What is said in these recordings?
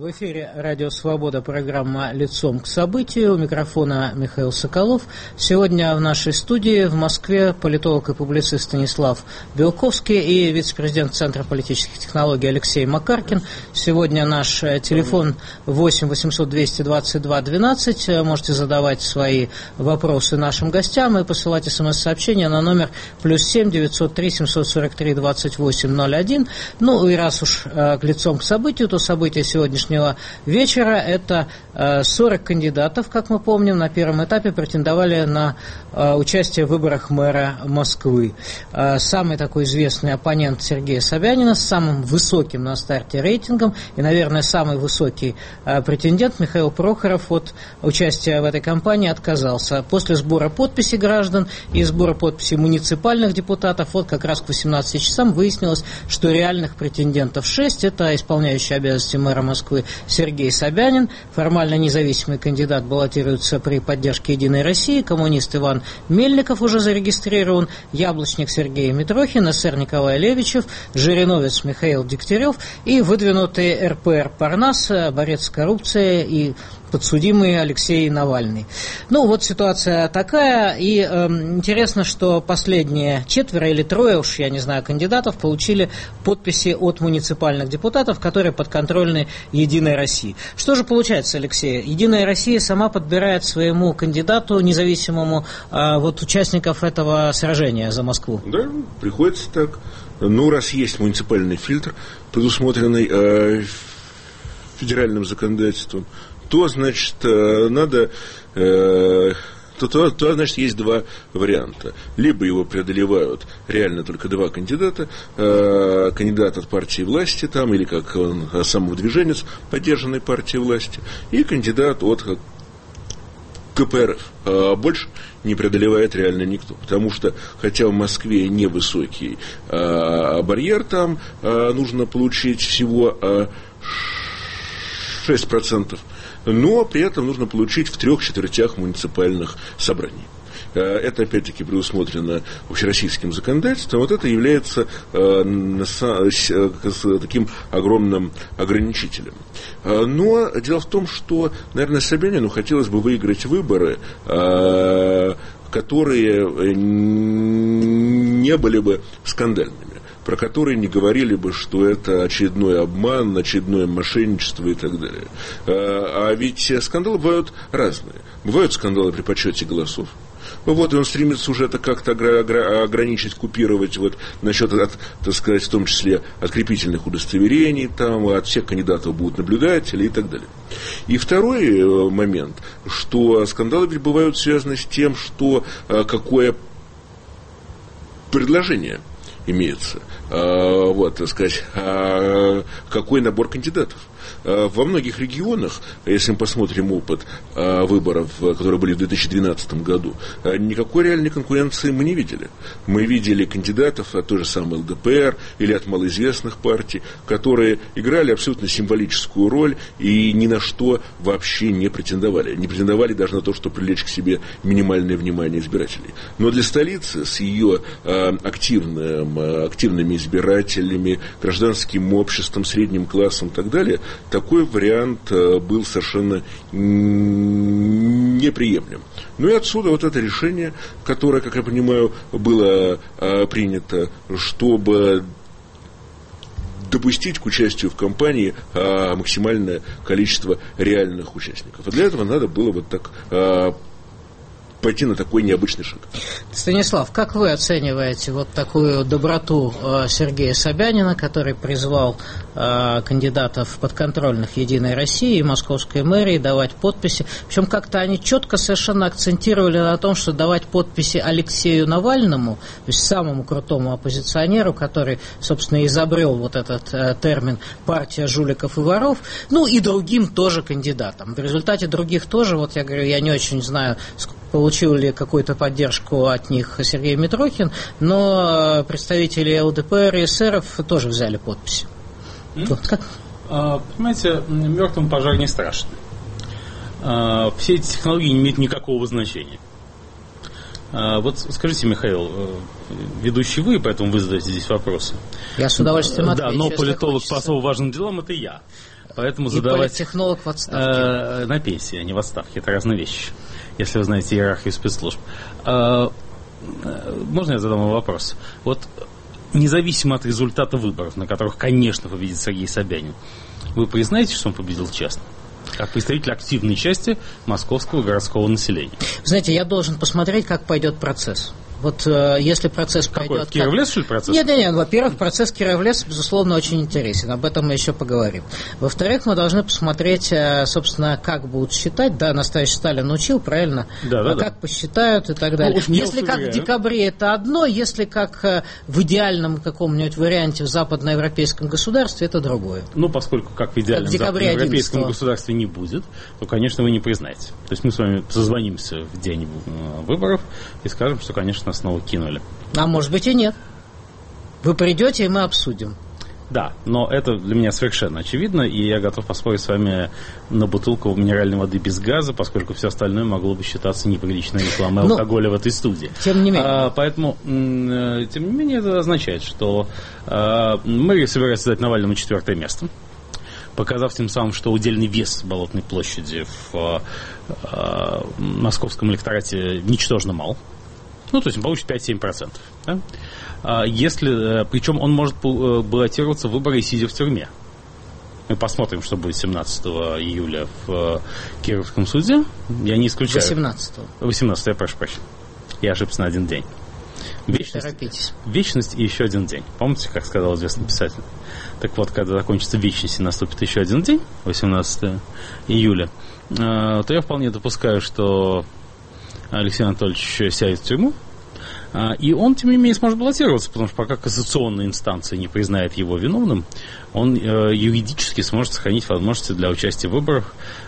В эфире «Радио Свобода», программа «Лицом к событию». У микрофона Михаил Соколов. Сегодня в нашей студии в Москве политолог и публицист Станислав Белковский и вице-президент Центра политических технологий Алексей Макаркин. Сегодня наш телефон 8 800 222 12. Можете задавать свои вопросы нашим гостям и посылать смс-сообщения на номер +7 903 743 28 01. Ну и раз уж лицом к событию, то событие сегодняшнего вечера – это 40 кандидатов, как мы помним, на первом этапе претендовали на участие в выборах мэра Москвы. Самый такой известный оппонент Сергея Собянина с самым высоким на старте рейтингом и, наверное, самый высокий претендент Михаил Прохоров от участия в этой кампании отказался. После сбора подписей граждан и сбора подписей муниципальных депутатов, вот как раз к 18 часам выяснилось, что реальных претендентов 6. Это исполняющий обязанности мэра Москвы Сергей Собянин, формально независимый кандидат, баллотируется при поддержке «Единой России», коммунист Иван Мельников уже зарегистрирован, яблочник Сергей Митрохин, эсер Николай Левичев, жириновец Михаил Дегтярев и выдвинутый РПР Парнас, борец с коррупцией и подсудимый Алексей Навальный. Ну, вот ситуация такая, и интересно, что последние 4 или 3, уж я не знаю, кандидатов получили подписи от муниципальных депутатов, которые подконтрольны «Единой России». Что же получается, Алексей? «Единая Россия» сама подбирает своему кандидату независимому вот участников этого сражения за Москву? Да, приходится так. Ну, раз есть муниципальный фильтр, предусмотренный федеральным законодательством, то, значит, надо... То, значит, есть 2 варианта. Либо его преодолевают реально только 2 кандидата, кандидат от партии власти, там, или как он, самовыдвиженец поддержанной партии власти, и кандидат от КПРФ. Больше не преодолевает реально никто. Потому что, хотя в Москве невысокий барьер, там нужно получить всего 6%, но при этом нужно получить в 3/4 муниципальных собраний. Это, опять-таки, предусмотрено общероссийским законодательством. Вот это является таким огромным ограничителем. Но дело в том, что, наверное, Собянину хотелось бы выиграть выборы, которые не были бы скандальными, про которые не говорили бы, что это очередной обман, очередное мошенничество и так далее. А ведь скандалы бывают разные. Бывают скандалы при подсчете голосов. Вот, и он стремится уже это как-то ограничить, купировать вот, насчет, так сказать, в том числе открепительных удостоверений, там, от всех кандидатов будут наблюдатели и так далее. И второй момент, что скандалы ведь бывают связаны с тем, что какое предложение имеется, вот, так сказать, какой набор кандидатов. Во многих регионах, если мы посмотрим опыт выборов, которые были в 2012 году, никакой реальной конкуренции мы не видели. Мы видели кандидатов от той же самой ЛДПР или от малоизвестных партий, которые играли абсолютно символическую роль и ни на что вообще не претендовали. Не претендовали даже на то, чтобы привлечь к себе минимальное внимание избирателей. Но для столицы с ее активными избирателями, гражданским обществом, средним классом и так далее, такой вариант был совершенно неприемлем. Ну и отсюда вот это решение, которое, как я понимаю, было принято, чтобы допустить к участию в кампании максимальное количество реальных участников. А для этого надо было вот так пойти на такой необычный шаг. Станислав, как вы оцениваете вот такую доброту Сергея Собянина, который призвал кандидатов подконтрольных «Единой России» и Московской мэрии давать подписи? Причем как-то они четко совершенно акцентировали на том, что давать подписи Алексею Навальному, то есть самому крутому оппозиционеру, который, собственно, изобрел вот этот термин «партия жуликов и воров», ну и другим тоже кандидатам. В результате других тоже, вот я говорю, я не очень знаю, получил ли какую-то поддержку от них Сергей Митрохин, но представители ЛДПР и эсеров тоже взяли подписи. Понимаете, мертвым пожар не страшен. Все эти технологии не имеют никакого значения. Вот скажите, Михаил, ведущий вы, поэтому вы задаете здесь вопросы. Я с удовольствием отвечу. Да, но политолог по особо важным делам — это я. Поэтому и задавать... политтехнолог в отставке. На пенсии, а не в отставке. Это разные вещи, если вы знаете иерархию спецслужб. Можно я задам вам вопрос? Вот независимо от результата выборов, на которых, конечно, победит Сергей Собянин, вы признаете, что он победил честно? Как представитель активной части московского городского населения. Знаете, я должен посмотреть, как пойдет процесс. Вот если процесс Какой? пойдет... В Кировлес, что ли, процесс? Нет. Во-первых, процесс Кировлес, безусловно, очень интересен. Об этом мы еще поговорим. Во-вторых, мы должны посмотреть, собственно, как будут считать. Да, настоящий Сталин учил, правильно? Да. Как посчитают и так далее. Если как в декабре, это одно. Если как в идеальном каком-нибудь варианте в западноевропейском государстве, это другое. Ну, поскольку как в идеальном западноевропейском государстве не будет, то, конечно, вы не признаете. То есть мы с вами созвонимся в день выборов и скажем, что, конечно, нас снова кинули. А может быть и нет. Вы придете, и мы обсудим. Да, но это для меня совершенно очевидно, и я готов поспорить с вами на бутылку минеральной воды без газа, поскольку все остальное могло бы считаться неприличной рекламой алкоголя в этой студии. Тем не менее. Поэтому, тем не менее, это означает, что мэрия собирается дать Навальному 4-е место, показав тем самым, что удельный вес Болотной площади в московском электорате ничтожно мал. Ну, то есть он получит 5-7%. Да? Причем он может баллотироваться в выборы, сидя в тюрьме. Мы посмотрим, что будет 17 июля в Кировском суде. Я не исключаю. 18, я прошу прощения. Я ошибся на один день. Вечность и еще один день. Помните, как сказал известный писатель? Так вот, когда закончится вечность и наступит еще один день, 18 июля, то я вполне допускаю, что Алексей Анатольевич сядет в тюрьму, и он, тем не менее, сможет баллотироваться, потому что пока кассационная инстанция не признает его виновным, он юридически сможет сохранить возможности для участия в выборах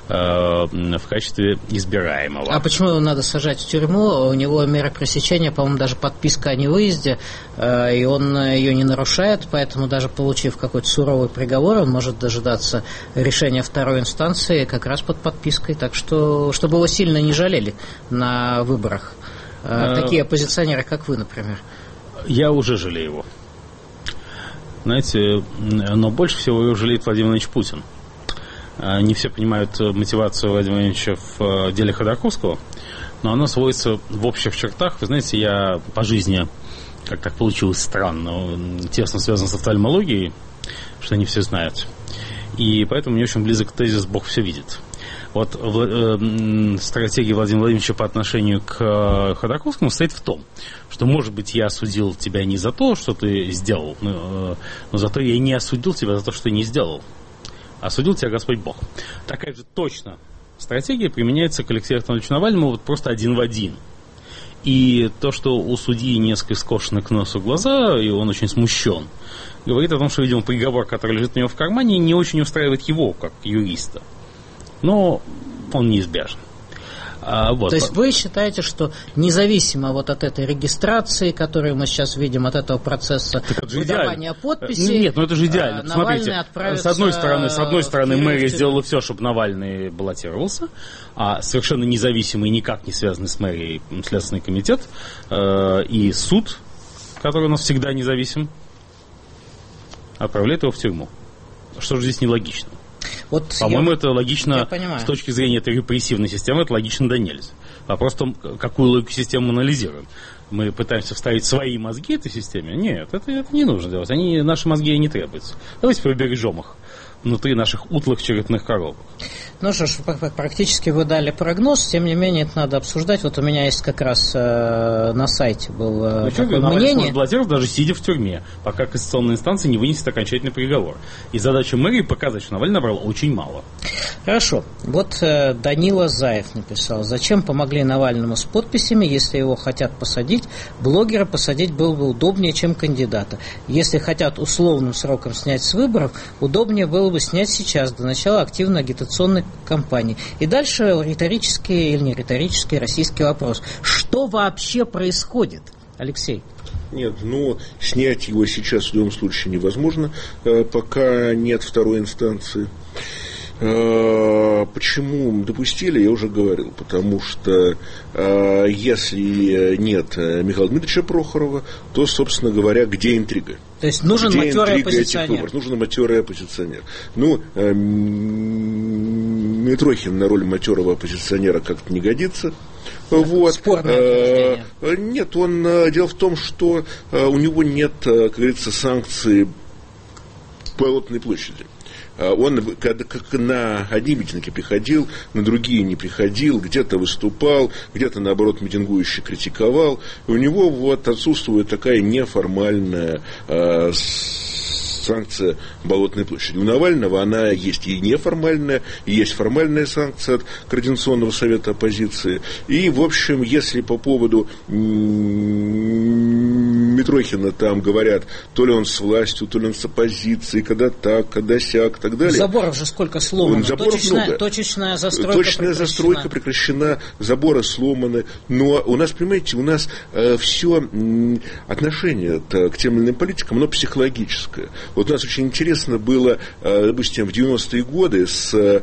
в качестве избираемого. А почему его надо сажать в тюрьму? У него мера пресечения, по-моему, даже подписка о невыезде, и он ее не нарушает, поэтому даже получив какой-то суровый приговор, он может дожидаться решения второй инстанции как раз под подпиской, так что, чтобы его сильно не жалели на выборах. Такие оппозиционеры, как вы, например. Я уже жалею его. Знаете, но больше всего его жалеет Владимир Владимирович Путин. Не все понимают мотивацию Владимира Владимировича в деле Ходорковского, но она сводится в общих чертах. Вы знаете, я по жизни, как так получилось странно, тесно связан с офтальмологией, что не все знают. И поэтому мне очень близок тезис «Бог все видит». Вот стратегия Владимира Владимировича по отношению к Ходорковскому состоит в том, что, может быть, я осудил тебя не за то, что ты сделал, но зато я и не осудил тебя за то, что ты не сделал. Осудил тебя Господь Бог. Такая же точно стратегия применяется к Алексею Анатольевичу Навальному вот просто один в один. И то, что у судьи несколько скошены к носу глаза, и он очень смущен, говорит о том, что, видимо, приговор, который лежит у него в кармане, не очень устраивает его, как юриста. Но он неизбежен. То есть вы считаете, что независимо вот от этой регистрации, которую мы сейчас видим, от этого процесса выдавания подписей, нет, ну это же идеально. Навальный смотрите, отправится... С одной стороны, мэрия сделала все, чтобы Навальный баллотировался, а совершенно независимый, никак не связанный с мэрией Следственный комитет и суд, который у нас всегда независим, отправляет его в тюрьму. Что же здесь нелогично? Вот по-моему, это логично с точки зрения этой репрессивной системы, это логично да нельзя. Вопрос в том, какую логику системы мы анализируем. Мы пытаемся вставить свои мозги этой системе? Нет, это не нужно делать. Наши мозги не требуются. Давайте побережем их внутри наших утлых черепных коробок. Ну что ж, практически вы дали прогноз, тем не менее это надо обсуждать. Вот у меня есть как раз на сайте было такое мнение. Навальный баллотировался даже сидя в тюрьме, пока кассационная инстанция не вынесет окончательный приговор. И задача мэрии показать, что Навальный набрал очень мало. Хорошо. Вот Данила Заев написал: зачем помогли Навальному с подписями, если его хотят посадить? Блогера посадить было бы удобнее, чем кандидата. Если хотят условным сроком снять с выборов, удобнее было бы снять сейчас, до начала активной агитационной кампании. И дальше риторический или не риторический российский вопрос. Что вообще происходит, Алексей? Нет, снять его сейчас в любом случае невозможно, пока нет второй инстанции. Почему допустили, я уже говорил. Потому что если нет Михаила Дмитриевича Прохорова, то, собственно говоря, где интрига? То есть нужен матерый оппозиционер. Нужен матерый оппозиционер. Митрохин на роль матерого оппозиционера как-то не годится. Вот. Спорное утверждение. Нет, дело в том, что у него нет, как говорится, санкций Болотной площади. Он как на одни митинги приходил, на другие не приходил, где-то выступал, где-то, наоборот, митингующих критиковал. У него вот отсутствует такая неформальная санкция Болотной площади. У Навального она есть и неформальная, и есть формальная санкция от Координационного совета оппозиции. И, в общем, если по поводу Митрохина там говорят, то ли он с властью, то ли он с оппозицией, когда так, когда сяк, и так далее. Заборов же сколько сломано. Точечная застройка прекращена, заборы сломаны. Но у нас, понимаете, все отношение к тем или иным политикам, оно психологическое. Вот у нас очень интересно было, допустим, в 90-е годы с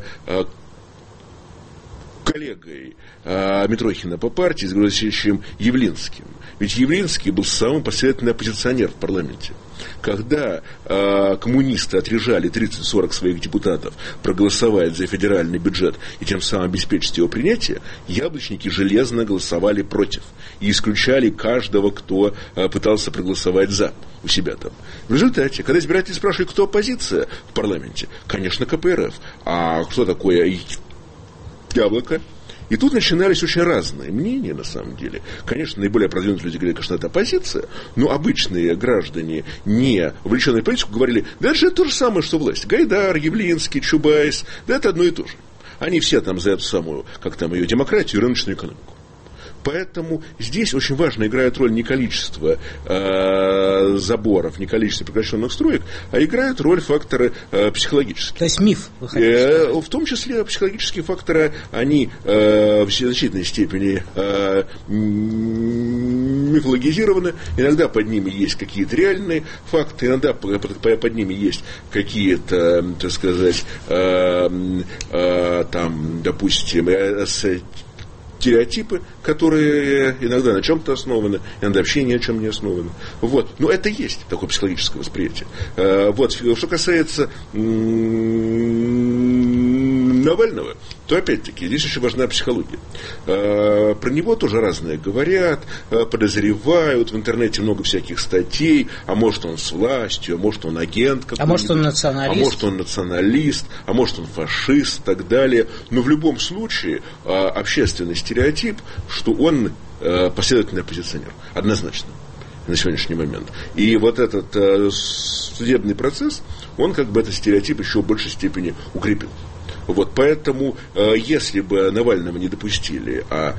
коллегой Митрохина по партии, с Григорием Алексеевичем Явлинским. Ведь Явлинский был самый последовательный оппозиционер в парламенте. Когда коммунисты отрежали 30-40 своих депутатов проголосовать за федеральный бюджет и тем самым обеспечить его принятие, яблочники железно голосовали против и исключали каждого, кто пытался проголосовать за у себя там. В результате, когда избиратели спрашивали, кто оппозиция в парламенте, конечно, КПРФ. А что такое яблоко? И тут начинались очень разные мнения, на самом деле. Конечно, наиболее продвинутые люди говорили, конечно, это оппозиция, но обычные граждане, не увлеченные в политику, говорили, да это же то же самое, что власть. Гайдар, Явлинский, Чубайс, да это одно и то же. Они все там за эту самую, как там ее, демократию и рыночную экономику. Поэтому здесь очень важно играет роль не количество заборов, не количество прекращенных строек, а играют роль факторы психологические. То есть миф, вы хотите сказать? В том числе психологические факторы, они в значительной степени мифологизированы. Иногда под ними есть какие-то реальные факты, иногда под ними есть какие-то, так сказать, там, допустим, стереотипы, которые иногда на чем-то основаны, иногда вообще ни о чем не основаны. Вот. Но это есть такое психологическое восприятие. Вот. Что касается Навального, то опять-таки здесь очень важна психология. Про него тоже разные говорят, подозревают, в интернете много всяких статей, а может он с властью, а может он агент какой-нибудь, а может он националист, а может он фашист и так далее. Но в любом случае общественный стереотип, что он последовательный оппозиционер, однозначно на сегодняшний момент. И вот этот судебный процесс, он как бы этот стереотип еще в большей степени укрепил. Вот, поэтому, если бы Навального не допустили, а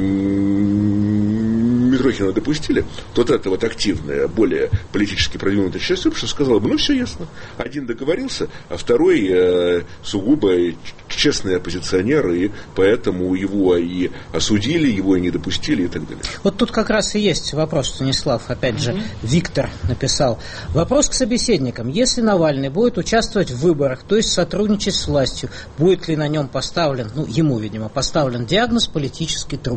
Митрохина допустили, то вот эта вот активная, более политически продвинутая часть общества сказала бы, ну, все ясно. Один договорился, а второй сугубо честный оппозиционер, и поэтому его и осудили, его и не допустили, и так далее. Вот тут как раз и есть вопрос, Станислав, опять же, Виктор написал. Вопрос к собеседникам. Если Навальный будет участвовать в выборах, то есть сотрудничать с властью, будет ли на нем поставлен, ему, видимо, поставлен диагноз политический труп?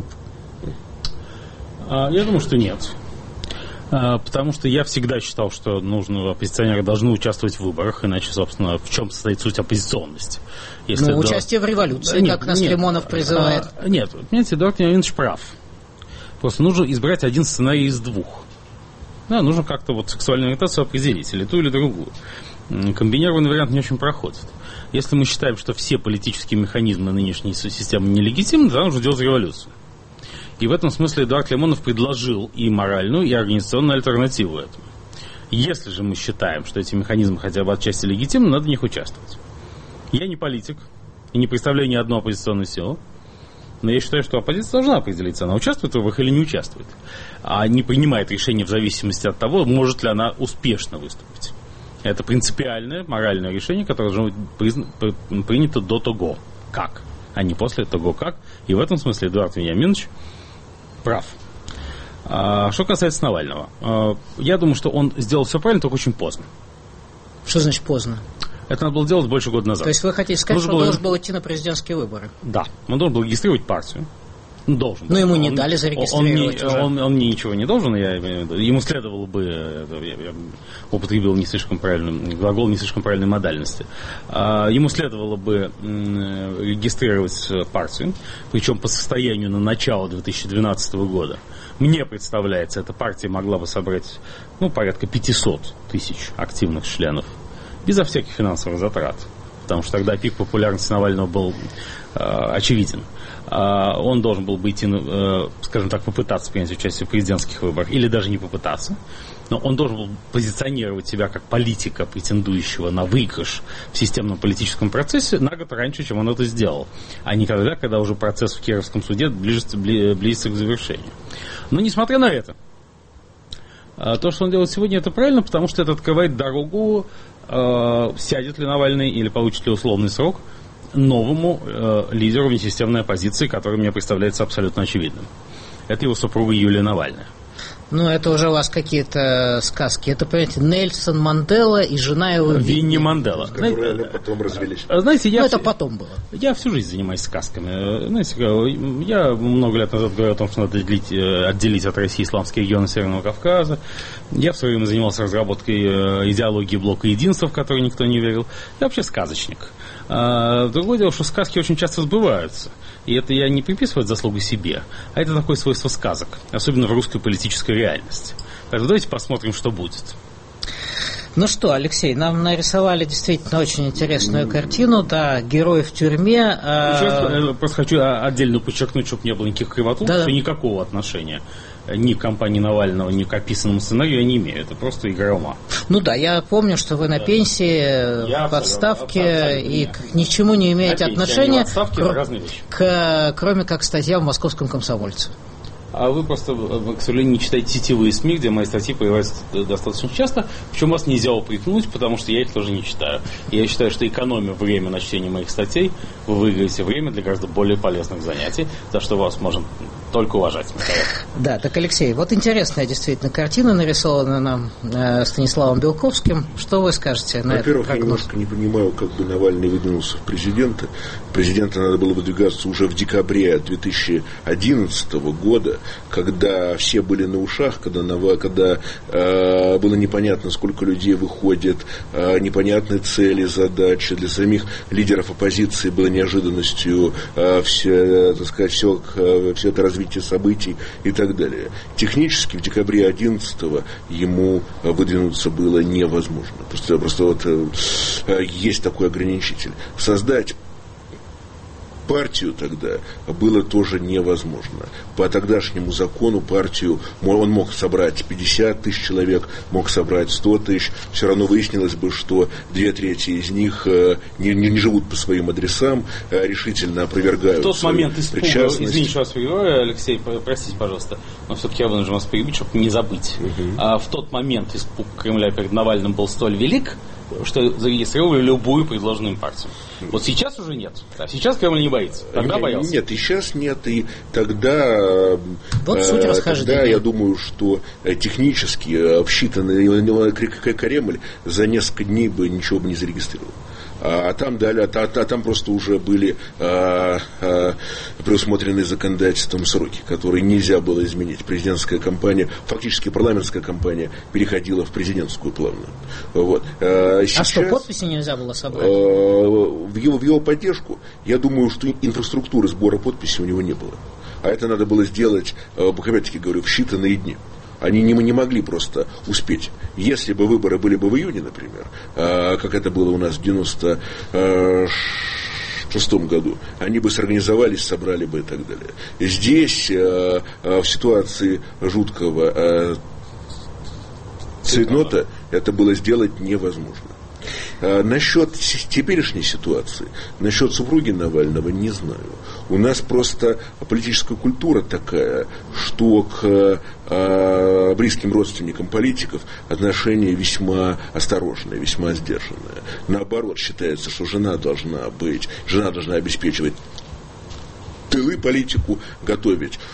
Я думаю, что нет. Потому что я всегда считал, что оппозиционеры должны участвовать в выборах, иначе, собственно, в чем состоит суть оппозиционности? Если участие в революции, как нас Лимонов призывает. Нет, понимаете, Эдуард Вениаминович прав. Просто нужно избрать один сценарий из двух. Да, нужно как-то сексуальную ориентацию определить, или ту, или другую. Комбинированный вариант не очень проходит. Если мы считаем, что все политические механизмы нынешней системы нелегитимны, то нужно делать революцию. И в этом смысле Эдуард Лимонов предложил и моральную, и организационную альтернативу этому. Если же мы считаем, что эти механизмы хотя бы отчасти легитимны, надо в них участвовать. Я не политик и не представляю ни одну оппозиционную силу, но я считаю, что оппозиция должна определиться, она участвует в выборах или не участвует, а не принимает решение в зависимости от того, может ли она успешно выступить. Это принципиальное моральное решение, которое должно быть принято до того, как, а не после того, как. И в этом смысле Эдуард Вениаминович прав. Что касается Навального, я думаю, что он сделал все правильно, только очень поздно. Что значит поздно? Это надо было делать больше года назад. То есть вы хотите сказать, что он должен был идти на президентские выборы? Да, он должен был регистрировать партию. Должен. Но ему не дали зарегистрировать он мне ничего не должен, ему следовало бы, я употребил не слишком правильный глагол, не слишком правильной модальности, ему следовало бы регистрировать партию, причем по состоянию на начало 2012 года. Мне представляется, эта партия могла бы собрать порядка 500 тысяч активных членов, безо всяких финансовых затрат, потому что тогда пик популярности Навального был очевиден. Он должен был бы идти, скажем так, попытаться принять участие в президентских выборах, или даже не попытаться, но он должен был позиционировать себя как политика, претендующего на выигрыш в системном политическом процессе на год раньше, чем он это сделал, а не когда уже процесс в Кировском суде близится к завершению. Но несмотря на это, то, что он делает сегодня, это правильно, потому что это открывает дорогу, сядет ли Навальный или получит ли условный срок, новому лидеру внесистемной оппозиции, который мне представляется абсолютно очевидным. Это его супруга Юлия Навальная. Это уже у вас какие-то сказки. Это, понимаете, Нельсон Мандела и жена его Винни Мандела. Которые потом развелись. Знаете, это потом было. Я всю жизнь занимаюсь сказками. Знаете, я много лет назад говорил о том, что надо отделить от России исламские регионы Северного Кавказа. Я в свое время занимался разработкой идеологии блока единства, в которой никто не верил. Я вообще сказочник. Другое дело, что сказки очень часто сбываются. И это я не приписываю заслугу себе, а это такое свойство сказок, особенно в русской политической реальности. Поэтому давайте посмотрим, что будет. Ну что, Алексей, нам нарисовали действительно очень интересную картину, да, герой в тюрьме. Я просто хочу отдельно подчеркнуть, чтобы не было никаких кривотолков, что никакого отношения ни к кампании Навального, ни к описанному сценарию я не имею. Это просто игра ума. Я помню, что вы на пенсии, в отставке, и к ничему не имеете отношения, кроме как статья в «Московском комсомольце». А вы просто, к сожалению, не читаете сетевые СМИ, где мои статьи появляются достаточно часто, причем вас нельзя упрекнуть, потому что я их тоже не читаю. И я считаю, что экономя время на чтение моих статей, вы выиграете время для гораздо более полезных занятий, за что вас можно только уважать. Да, так, Алексей, вот интересная действительно картина нарисована нам Станиславом Белковским. Что вы скажете на это? Во-первых, я немножко не понимаю, как бы Навальный выдвинулся в президенты. Президента надо было выдвигаться уже в декабре 2011 года, когда все были на ушах, когда было непонятно, сколько людей выходит, непонятные цели, задачи. Для самих лидеров оппозиции было неожиданностью все это развитие событий и так далее. Технически в декабре 2011 ему выдвинуться было невозможно. Просто есть такой ограничитель. Создать партию тогда было тоже невозможно. По тогдашнему закону партию он мог собрать 50 тысяч человек, мог собрать 100 тысяч. Все равно выяснилось бы, что 2/3 из них не живут по своим адресам, решительно опровергают. В тот момент испуга, извините, что вас перебиваю, Алексей, простите, пожалуйста, но все-таки я вынужден вас перебить, чтобы не забыть. В тот момент испуг Кремля перед Навальным был столь велик, что зарегистрировали любую предложенную им партию. Вот сейчас уже нет. А сейчас Кремль не боится. Тогда боялся. Нет, и сейчас нет. И тогда, я думаю, что технически обсчитанный Кремль за несколько дней бы ничего бы не зарегистрировал. А там просто уже были предусмотрены законодательством сроки, которые нельзя было изменить. Президентская кампания, фактически парламентская кампания переходила в президентскую плавно. Вот. Сейчас, что, подписи нельзя было собрать? В его поддержку, я думаю, что инфраструктуры сбора подписей у него не было. А это надо было сделать, опять-таки говорю, в считанные дни. Они не могли просто успеть. Если бы выборы были бы в июне, например, как это было у нас в 1996 году, они бы сорганизовались, собрали бы и так далее. Здесь, в ситуации жуткого цейтнота, это было сделать невозможно. Насчет теперешней ситуации, насчет супруги Навального, не знаю. У нас просто политическая культура такая, что к близким родственникам политиков отношение весьма осторожное, весьма сдержанное. Наоборот, считается, что жена должна обеспечивать тылы политику, готовить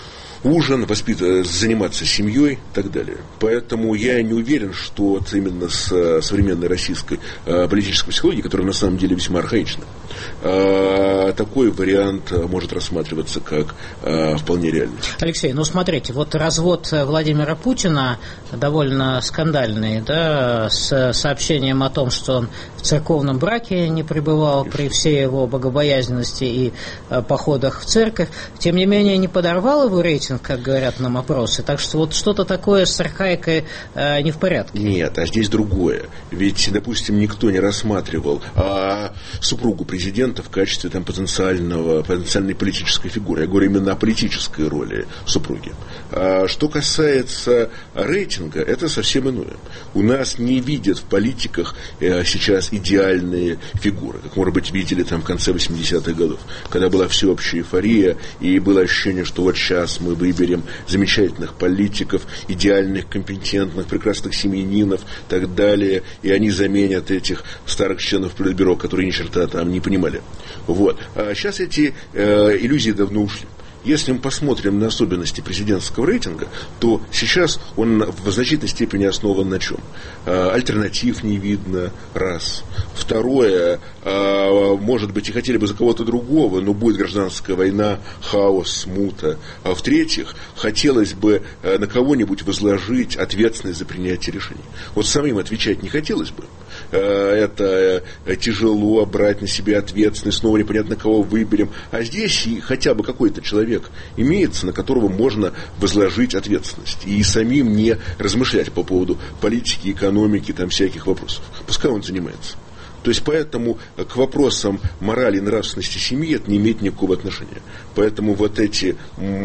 ужин, заниматься семьей и так далее. Поэтому я не уверен, что вот именно с современной российской политической психологией, которая на самом деле весьма архаична, такой вариант может рассматриваться как вполне реальный. Алексей, ну смотрите, вот развод Владимира Путина довольно скандальный, да, с сообщением о том, что он в церковном браке не пребывал при всей его богобоязненности и походах в церковь. Тем не менее, не подорвал его рейтинг, как говорят нам опросы. Так что вот что-то такое с архаикой не в порядке. Нет, а здесь другое. Ведь, допустим, никто не рассматривал супругу президента в качестве там, потенциальной политической фигуры. Я говорю именно о политической роли супруги. Что касается рейтинга, это совсем иное. У нас не видят в политиках сейчас идеальные фигуры, как, может быть, видели там в конце 80-х годов, когда была всеобщая эйфория, и было ощущение, что вот сейчас мы выберем замечательных политиков, идеальных, компетентных, прекрасных семьянинов и так далее, и они заменят этих старых членов Политбюро, которые ни черта там не понимали. Вот. А сейчас эти иллюзии давно ушли. Если мы посмотрим на особенности президентского рейтинга, то сейчас он в значительной степени основан на чем? Альтернатив не видно, раз. Второе, может быть, и хотели бы за кого-то другого, но будет гражданская война, хаос, смута. А в-третьих, хотелось бы на кого-нибудь возложить ответственность за принятие решений. Вот самим отвечать не хотелось бы. Это тяжело брать на себя ответственность, снова непонятно, кого выберем. А здесь и хотя бы какой-то человек имеется, на которого можно возложить ответственность. И самим не размышлять по поводу политики, экономики, там всяких вопросов. Пускай он занимается. То есть, поэтому к вопросам морали и нравственности семьи это не имеет никакого отношения. Поэтому вот эти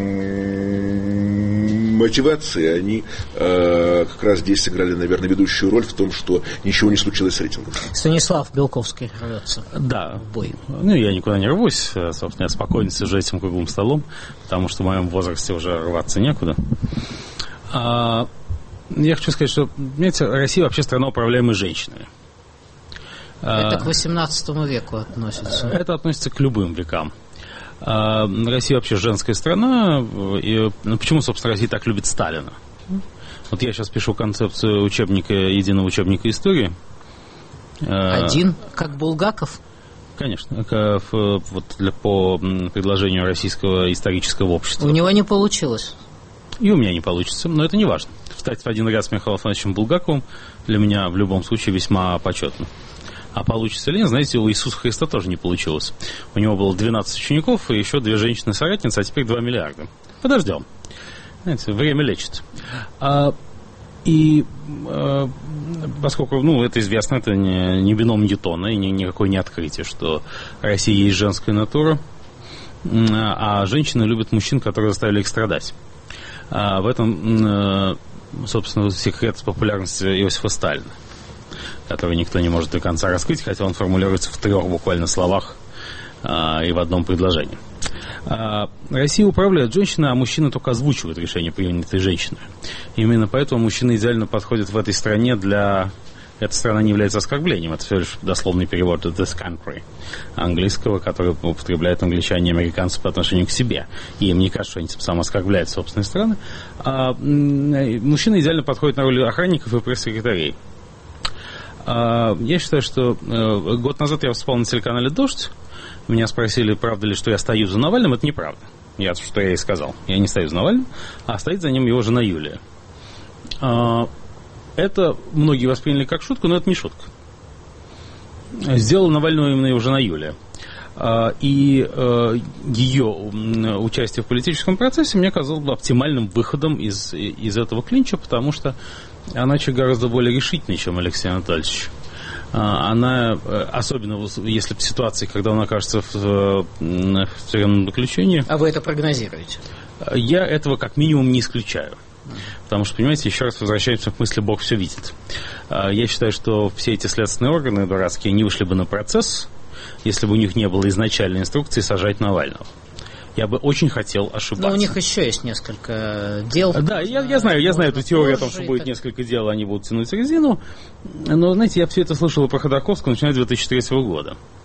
мотивации, они как раз здесь сыграли, наверное, ведущую роль в том, что ничего не случилось с рейтингом. Станислав Белковский рвется. Да. В бой. Ну, я никуда не рвусь. Собственно, я спокойно сижу этим круглым столом, потому что в моем возрасте уже рваться некуда. Я хочу сказать, что, понимаете, Россия вообще страна, управляемая женщинами. Это к 18 веку относится. Это относится к любым векам. Россия вообще женская страна. И, почему, собственно, Россия так любит Сталина? Вот я сейчас пишу концепцию единого учебника истории. Один, как Булгаков? Конечно, по предложению Российского исторического общества. У него не получилось. И у меня не получится, но это не важно. Встать в один ряд с Михаилом Афанасьевичем Булгаковым для меня в любом случае весьма почетно. А получится ли нет, знаете, у Иисуса Христа тоже не получилось. У него было 12 учеников и еще 2 женщины-соратницы, а теперь 2 миллиарда. Подождем. Знаете, время лечит. Поскольку, это известно, это не бином Ньютона и никакое не открытие, что Россия есть женская натура, а женщины любят мужчин, которые заставили их страдать. В этом, собственно, секрет популярности Иосифа Сталина, который никто не может до конца раскрыть, хотя он формулируется в 3 буквально словах и в одном предложении. Россия управляет женщиной, а мужчины только озвучивают решения, принятые женщиной. Именно поэтому мужчины идеально подходят в этой стране для... Эта страна не является оскорблением, это всего лишь дословный перевод «this country» английского, который употребляют англичане и американцы по отношению к себе. И им не кажется, что они сам оскорбляют собственные страны. Мужчины идеально подходят на роль охранников и пресс-секретарей. Я считаю, что год назад я выступал на телеканале «Дождь». Меня спросили, правда ли, что я стою за Навальным. Это неправда. Что я и сказал. Я не стою за Навальным, а стоит за ним его жена Юлия. Это многие восприняли как шутку, но это не шутка. Сделала Навального именно его жена Юлия. И ее участие в политическом процессе мне казалось бы оптимальным выходом из этого клинча, потому что она человек гораздо более решительный, чем Алексей Анатольевич. Она, особенно если в ситуации, когда он окажется в тюремном заключении... А вы это прогнозируете? Я этого как минимум не исключаю. Потому что, понимаете, еще раз возвращаемся к мысли «Бог все видит». Я считаю, что все эти следственные органы дурацкие не вышли бы на процесс, если бы у них не было изначальной инструкции сажать Навального. Я бы очень хотел ошибаться. Но у них еще есть несколько дел. Да, я знаю эту теорию о том, что будет несколько дел, они будут тянуть резину. Но, знаете, я все это слышал про Ходорковского, начиная с 2003 года.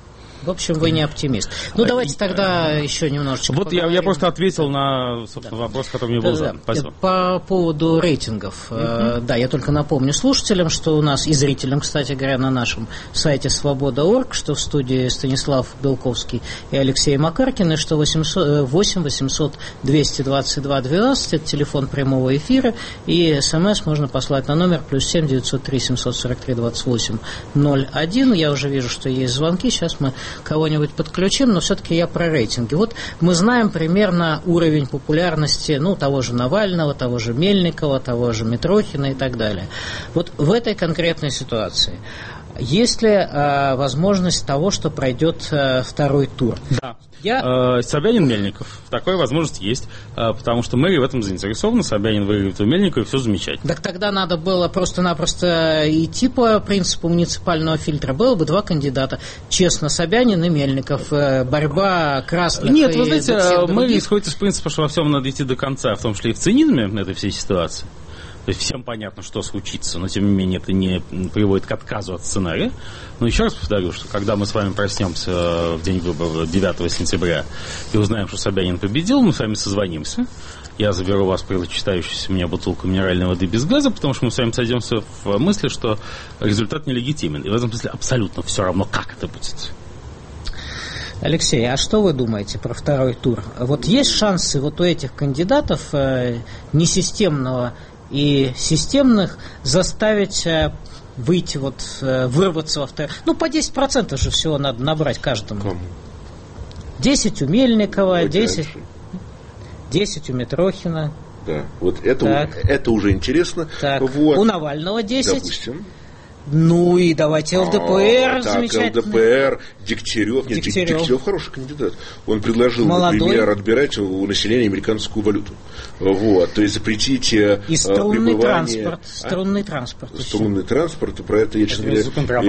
В общем, вы не оптимист. Ну, давайте тогда еще немножечко Вот я просто ответил на, собственно, вопрос, который мне был задан. Спасибо. По поводу рейтингов. Да, я только напомню слушателям, что у нас, и зрителям, кстати говоря, на нашем сайте Свобода.орг, что в студии Станислав Белковский и Алексей Макаркин, и что 8 800 222 12, это телефон прямого эфира, и СМС можно послать на номер +7 903 743 28 01. Я уже вижу, что есть звонки, сейчас мы кого-нибудь подключим, но все-таки я про рейтинги. Вот мы знаем примерно уровень популярности, ну, того же Навального, того же Мельникова, того же Митрохина и так далее. Вот в этой конкретной ситуации есть ли возможность того, что пройдет второй тур? Да. Собянин-Мельников. Такая возможность есть, потому что мэрия в этом заинтересована. Собянин выиграет у Мельникова, и все замечательно. Так тогда надо было просто-напросто идти по принципу муниципального фильтра. Было бы два кандидата. Честно, Собянин и Мельников. Борьба красных. Нет, вы знаете, мэрия исходит из принципа, что во всем надо идти до конца, в том числе и в цинизме этой всей ситуации. То есть всем понятно, что случится, но тем не менее это не приводит к отказу от сценария. Но еще раз повторю, что когда мы с вами проснемся в день выборов 9 сентября и узнаем, что Собянин победил, мы с вами созвонимся. Я заберу у вас предпочитающуюся мне бутылку минеральной воды без газа, потому что мы с вами сойдемся в мысли, что результат нелегитимен. И в этом смысле абсолютно все равно, как это будет. Алексей, а что вы думаете про второй тур? Вот есть шансы вот у этих кандидатов несистемного и системных заставить выйти, вырваться во второй... Ну, по 10% же всего надо набрать каждому. Кому? 10 у Мельникова, 10 у Митрохина. Да, вот это уже интересно. Так. Вот. У Навального 10. Допустим. Ну и давайте ЛДПР, замечательно. ЛДПР, Дегтярев. Нет, Дегтярев хороший кандидат. Он предложил, например, отбирать у населения американскую валюту. Вот, то есть запретить и струнный пребывание... транспорт. Струнный транспорт, про это я, честно говоря...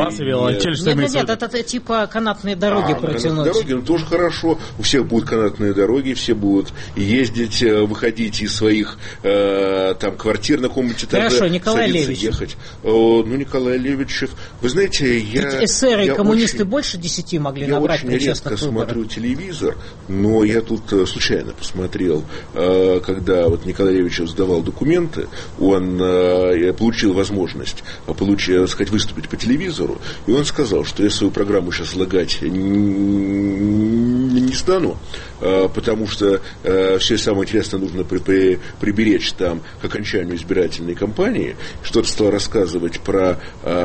Нет, это типа канатные дороги протянуть. Канатные дороги, ну тоже хорошо. У всех будут канатные дороги, все будут ездить, выходить из своих квартир на каком-нибудь этаже. Хорошо, Николай Левич. Ехать. Николай Левичев. Вы знаете, ведь эсеры и коммунисты больше 10 могли набрать при честных выборах. Я очень редко смотрю телевизор, но я тут случайно посмотрел, когда Николай Левичев сдавал документы, он получил возможность выступить по телевизору, и он сказал, что я свою программу сейчас излагать не стану, потому что все самое интересное нужно приберечь там к окончанию избирательной кампании. Что-то стал рассказывать про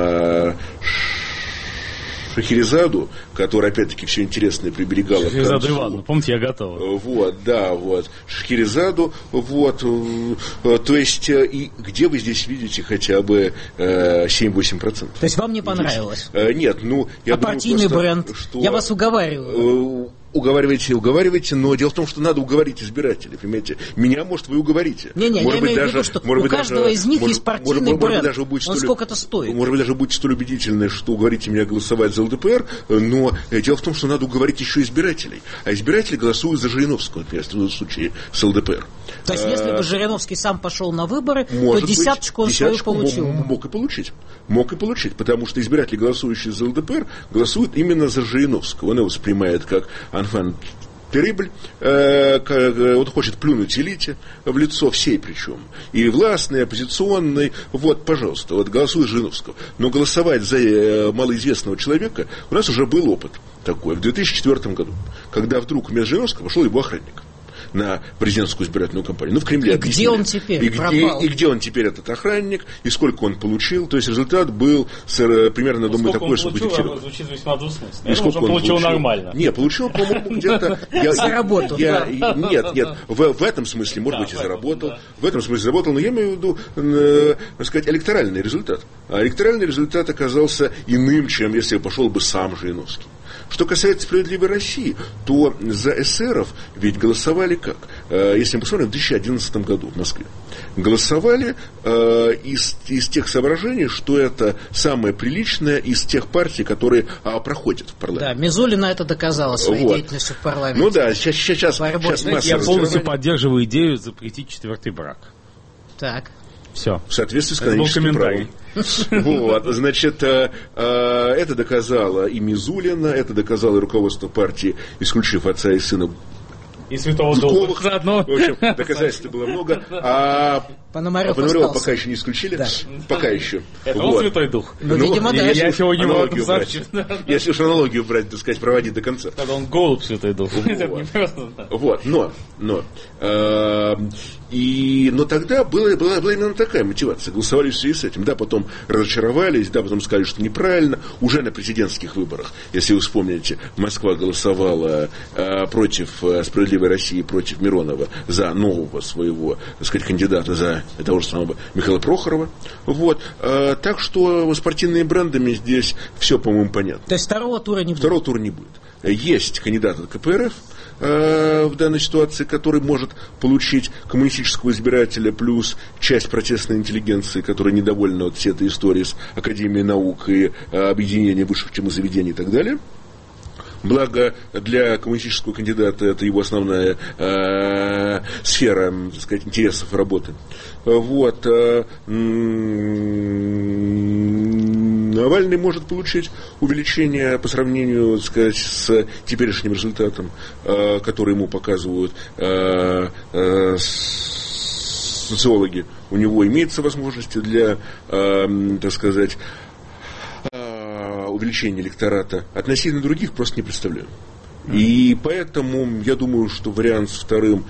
Шахерезаду, которая, опять-таки, все интересное приберегала. Шахерезаду Ивановну, помните, я готова. Шахерезаду, то есть, и где вы здесь видите хотя бы 7-8%? То есть, вам не понравилось? Нет, я думаю, партийный бренд? Что... Я вас уговариваю. Уговаривайте, но дело в том, что надо уговорить избирателей, понимаете? Меня, может, вы уговорите. Я имею в виду, что у каждого из них есть партийный бренд. Сколько это стоит? Может быть, даже будете столь убедительны, что уговорите меня голосовать за ЛДПР, но дело в том, что надо уговорить еще избирателей. А избиратели голосуют за Жириновского, например, в случае с ЛДПР. То есть, если бы Жириновский сам пошел на выборы, то десяточку он свою получил. Мог и получить, потому что избиратели, голосующие за ЛДПР, голосуют именно за Жириновского. Он его воспринимает как Анфан Терибль, он хочет плюнуть элите в лицо всей причем. И властной, и оппозиционной. Пожалуйста, голосуй за Жириновского. Но голосовать за малоизвестного человека у нас уже был опыт такой в 2004 году, когда вдруг вместо Жириновского пошел его охранник на президентскую избирательную кампанию. В Кремле объяснили. Где он теперь? И где он теперь, этот охранник, и сколько он получил. То есть результат был примерно, думаю, такой, что будет Дегтярев. Звучит весьма двусмысленно. Сколько он получил нормально. Нет, получил, по-моему, где-то... За работу. Нет, в этом смысле, может быть, и заработал. В этом смысле заработал, но я имею в виду, электоральный результат. А электоральный результат оказался иным, чем если пошел бы сам Жириновский. Что касается «Справедливой России», то за эсеров ведь голосовали как? Если мы посмотрим, в 2011 году в Москве. Голосовали из тех соображений, что это самое приличное из тех партий, которые проходят в парламенте. Да, Мизулина это доказала своей деятельностью в парламенте. Ну да, сейчас я полностью поддерживаю идею запретить четвертый брак. Так. Все. В соответствии с каноническим правом. Вот, значит, это доказала и Мизулина, это доказало и руководство партии, исключив отца и сына. И Святого Духа заодно. В общем, доказательств было много. А Пономарева пока еще не исключили. Да. Пока еще. Это он Святой Дух. Ну, видимо, да. Если уж аналогию брать, так сказать, проводить до конца. Тогда он голубь Святой Дух. Вот, но тогда была именно такая мотивация. Голосовали в связи с этим. Да, потом разочаровались, да, потом сказали, что неправильно. Уже на президентских выборах, если вы вспомните, Москва голосовала против «Справедливой России», против Миронова за нового своего, так сказать, кандидата, за того же самого Михаила Прохорова. Вот. Так что с партийными брендами здесь все, по-моему, понятно. То есть второго тура не будет? Второго тура не будет. Есть кандидат от КПРФ в данной ситуации, который может получить коммунистического избирателя плюс часть протестной интеллигенции, которая недовольна от всей этой истории с Академией наук и объединением высших учебных заведений и так далее. Благо для коммунистического кандидата это его основная сфера, так сказать, интересов и работы. Вот. Навальный может получить увеличение по сравнению, так сказать, с теперешним результатом, который ему показывают социологи. У него имеются возможности для, так сказать, увеличения электората. Относительно других просто не представляю. И поэтому я думаю, что вариант с вторым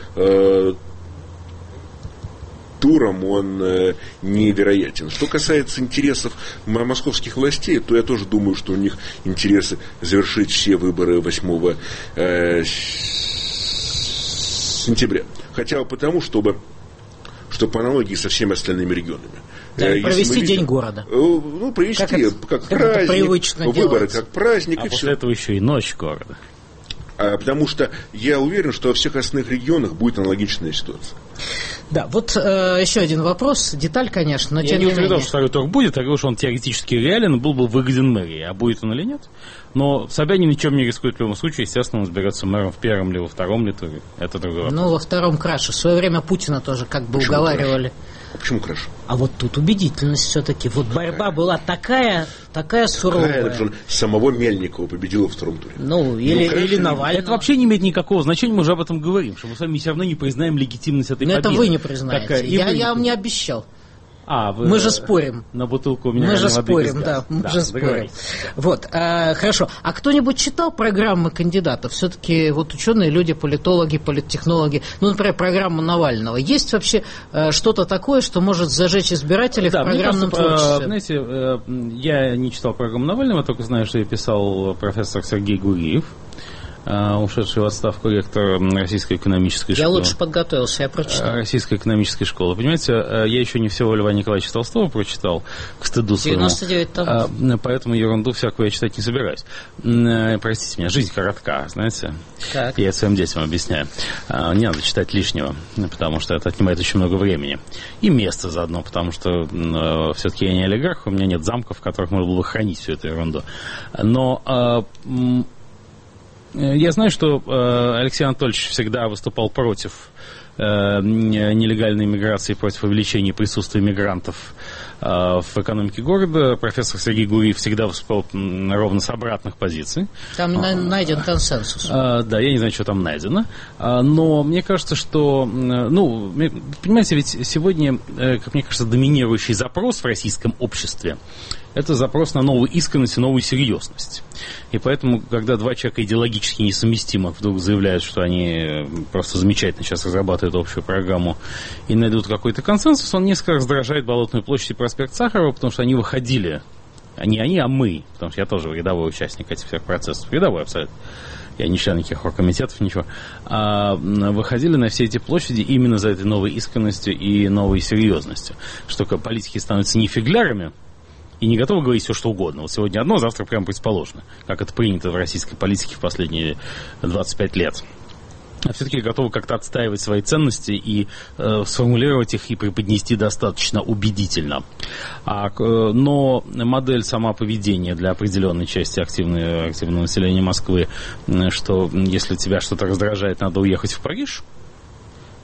туром он невероятен. Что касается интересов московских властей, то я тоже думаю, что у них интересы завершить все выборы 8 сентября. Хотя бы потому, чтобы по аналогии со всеми остальными регионами. Да, провести день города. Ну, провести как праздник, выборы как праздник. А после этого еще и ночь города. Потому что я уверен, что во всех остальных регионах будет аналогичная ситуация. Да, вот еще один вопрос, деталь, конечно, но я тем не менее. Я не утверждал, что второй тур будет, я говорю, что он теоретически реален, был бы выгоден мэрии, а будет он или нет. Но Собянин ничем не рискует в любом случае, естественно, он изберется мэром в первом или во втором ли туре. Это другой вопрос. Ну, во втором краше. В свое время Путина тоже как бы уговаривали. Почему краше? А вот тут убедительность все-таки. Вот борьба была такая суровая. Такая, что самого Мельникова победила во втором туре. Ну, или Навального. Это вообще не имеет никакого значения, мы уже об этом говорим, что мы с вами все равно не признаем легитимность этой победы. Но это вы не признаете. Я вам не обещал. Мы же спорим. На бутылку у меня. Мы же спорим, да. Мы же спорим. Вот, хорошо. А кто-нибудь читал программы кандидатов? Все-таки вот ученые люди, политологи, политтехнологи, ну, например, программа Навального. Есть вообще что-то такое, что может зажечь избирателей в программном творчестве? Знаете, я не читал программу Навального, только знаю, что ее писал профессор Сергей Гуриев, ушедший в отставку ректор Российской экономической школы. Я лучше подготовился, я прочитал. Российской экономической школы. Понимаете, я еще не всего Льва Николаевича Толстого прочитал, к стыду своему. 99 томов. Поэтому ерунду всякую я читать не собираюсь. Простите меня, жизнь коротка, знаете. Так. Я своим детям объясняю. Не надо читать лишнего, потому что это отнимает очень много времени. И места заодно, потому что все-таки я не олигарх, у меня нет замков, в которых можно было бы хранить всю эту ерунду. Но я знаю, что Алексей Анатольевич всегда выступал против нелегальной миграции, против увеличения присутствия мигрантов в экономике города. Профессор Сергей Гуриев всегда выступал ровно с обратных позиций. Там найден консенсус. Да, я не знаю, что там найдено. Но мне кажется, что... Ну, понимаете, ведь сегодня, как мне кажется, доминирующий запрос в российском обществе — это запрос на новую искренность и новую серьезность. И поэтому, когда два человека идеологически несовместимых вдруг заявляют, что они просто замечательно сейчас разрабатывают общую программу и найдут какой-то консенсус, он несколько раздражает Болотную площадь и проспект Сахарова, потому что они выходили, не они, а мы, потому что я тоже рядовой участник этих всех процессов, рядовой абсолютно. Я не член никаких оргкомитетов, ничего. Выходили на все эти площади именно за этой новой искренностью и новой серьезностью. Что политики становятся не фиглярами и не готовы говорить все, что угодно. Вот сегодня одно, завтра прямо предположено, как это принято в российской политике в последние 25 лет. А все-таки готовы как-то отстаивать свои ценности и сформулировать их и преподнести достаточно убедительно. Но модель сама поведения для определенной части активного населения Москвы, что если тебя что-то раздражает, надо уехать в Париж,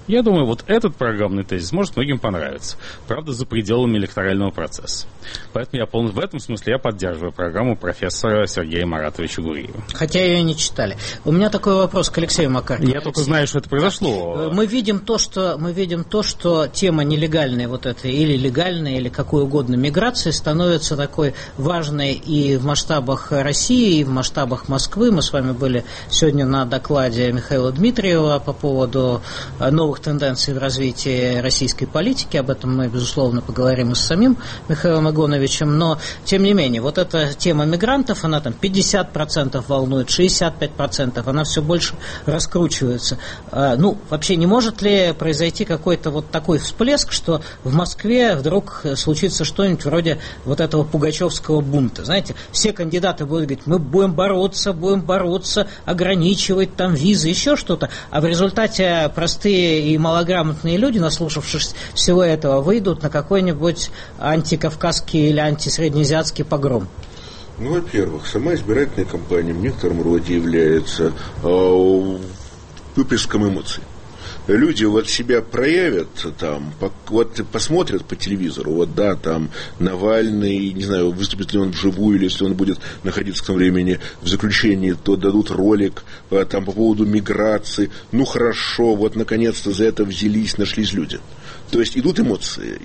Я думаю, вот этот программный тезис может многим понравиться. Правда, за пределами электорального процесса. Поэтому в этом смысле я поддерживаю программу профессора Сергея Маратовича Гуриева. Хотя ее не читали. У меня такой вопрос к Алексею Макаровичу. Я только знаю, что это произошло. Мы видим то, что тема нелегальной вот этой, или легальной, или какой угодно миграции становится такой важной и в масштабах России, и в масштабах Москвы. Мы с вами были сегодня на докладе Михаила Дмитриева по поводу новых тенденций в развитии российской политики. Об этом мы, безусловно, поговорим и с самим Михаилом Игоновичем. Но, тем не менее, вот эта тема мигрантов, она там 50% волнует, 65%, она все больше раскручивается. Вообще, не может ли произойти какой-то вот такой всплеск, что в Москве вдруг случится что-нибудь вроде вот этого пугачевского бунта? Знаете, все кандидаты будут говорить, мы будем бороться, ограничивать там визы, еще что-то, а в результате простые и малограмотные люди, наслушавшись всего этого, выйдут на какой-нибудь антикавказский или антисреднеазиатский погром. Во-первых, сама избирательная кампания в некотором роде является выплеском эмоций. Люди вот себя проявят, там, вот посмотрят по телевизору, там Навальный, не знаю, выступит ли он вживую, или если он будет находиться к тому времени в заключении, то дадут ролик там по поводу миграции. Хорошо, вот наконец-то за это взялись, нашлись люди. То есть идут эмоции.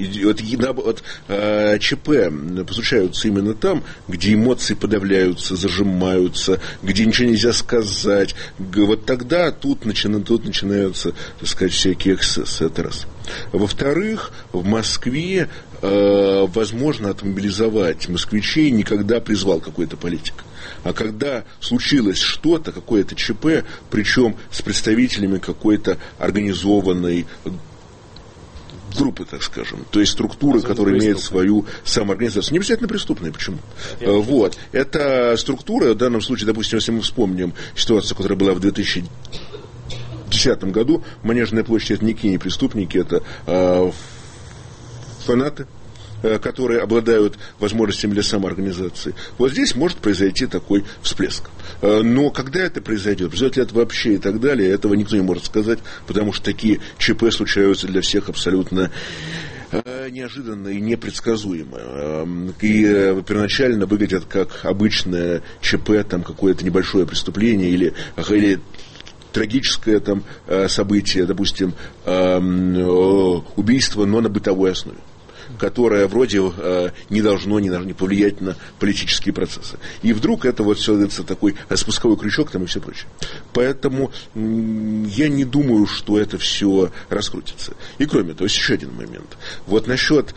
ЧП случаются именно там, где эмоции подавляются, зажимаются, где ничего нельзя сказать. Вот тогда тут начинаются, так сказать, всякие эксцессы. Это раз. Во-вторых, в Москве возможно отмобилизовать москвичей не когда призвал какой-то политик, а когда случилось что-то, какое-то ЧП, причем с представителями какой-то организованной группы, так скажем, то есть структуры, которая имеет свою самоорганизацию. Не обязательно преступная, почему? Это структура, в данном случае, допустим, если мы вспомним ситуацию, которая была в 2010 году, Манежная площадь — это никакие не преступники, это фанаты, которые обладают возможностями для самоорганизации. Вот здесь может произойти такой всплеск. Но когда это произойдет, произойдет ли это вообще и так далее, этого никто не может сказать, потому что такие ЧП случаются для всех абсолютно неожиданно и непредсказуемо. И первоначально выглядят как обычное ЧП, там какое-то небольшое преступление или трагическое там событие, допустим, убийство, но на бытовой основе, которое вроде не должно повлиять на политические процессы. И вдруг это вот все это такой спусковой крючок там и все прочее. Поэтому я не думаю, что это все раскрутится. И кроме того, есть еще один момент. Вот насчет